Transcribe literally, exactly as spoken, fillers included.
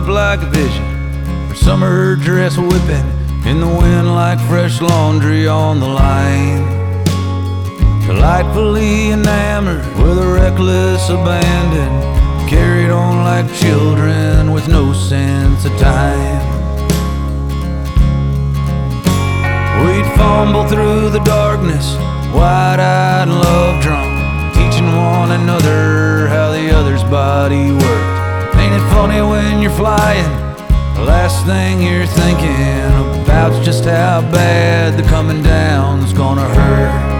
up like a vision, her summer dress whipping in the wind like fresh laundry on the line. Delightfully enamored with a reckless abandon, carried on like children with no sense of time. We'd fumble through the darkness, wide-eyed and love-drunk, teaching one another how the other's body worked. Ain't it funny when you're flying, the last thing you're thinking about's just how bad the coming down's gonna hurt.